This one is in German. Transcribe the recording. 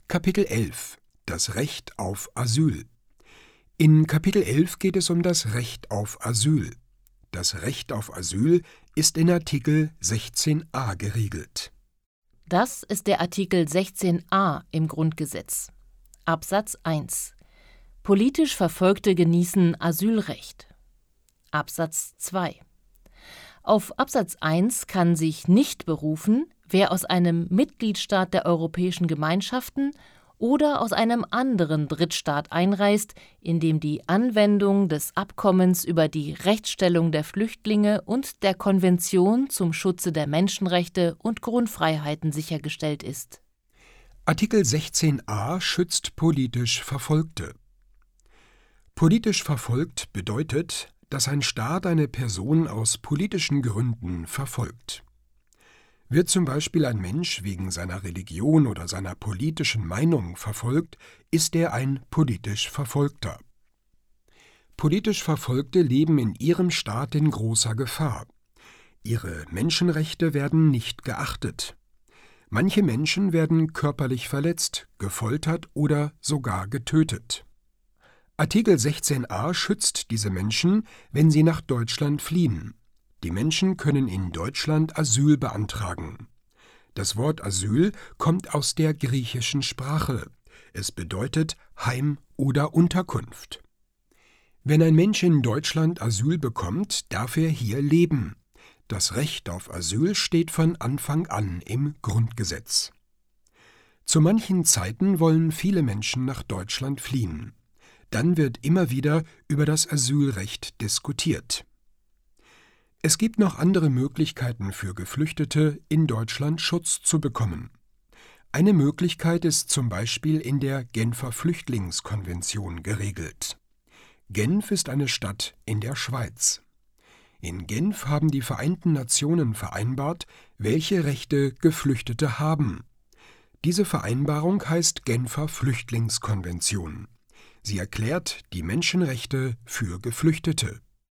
Kapitel 11 – Das Recht auf Asyl. In Kapitel 11 geht es um das Recht auf Asyl. Das Recht auf Asyl ist in Artikel 16a geregelt. Das ist der Artikel 16a im Grundgesetz. Absatz 1. Politisch Verfolgte genießen Asylrecht. Absatz 2. Auf Absatz 1 kann sich nicht berufen, wer aus einem Mitgliedstaat der Europäischen Gemeinschaften oder aus einem anderen Drittstaat einreist, in dem die Anwendung des Abkommens über die Rechtsstellung der Flüchtlinge und der Konvention zum Schutze der Menschenrechte und Grundfreiheiten sichergestellt ist. Artikel 16a schützt politisch Verfolgte. Politisch verfolgt bedeutet, dass ein Staat eine Person aus politischen Gründen verfolgt. Wird zum Beispiel ein Mensch wegen seiner Religion oder seiner politischen Meinung verfolgt, ist er ein politisch Verfolgter. Politisch Verfolgte leben in ihrem Staat in großer Gefahr. Ihre Menschenrechte werden nicht geachtet. Manche Menschen werden körperlich verletzt, gefoltert oder sogar getötet. Artikel 16a schützt diese Menschen, wenn sie nach Deutschland fliehen. Die Menschen können in Deutschland Asyl beantragen. Das Wort Asyl kommt aus der griechischen Sprache. Es bedeutet Heim oder Unterkunft. Wenn ein Mensch in Deutschland Asyl bekommt, darf er hier leben. Das Recht auf Asyl steht von Anfang an im Grundgesetz. Zu manchen Zeiten wollen viele Menschen nach Deutschland fliehen. Dann wird immer wieder über das Asylrecht diskutiert. Es gibt noch andere Möglichkeiten für Geflüchtete, in Deutschland Schutz zu bekommen. Eine Möglichkeit ist zum Beispiel in der Genfer Flüchtlingskonvention geregelt. Genf ist eine Stadt in der Schweiz. In Genf haben die Vereinten Nationen vereinbart, welche Rechte Geflüchtete haben. Diese Vereinbarung heißt Genfer Flüchtlingskonvention. Sie erklärt die Menschenrechte für Geflüchtete.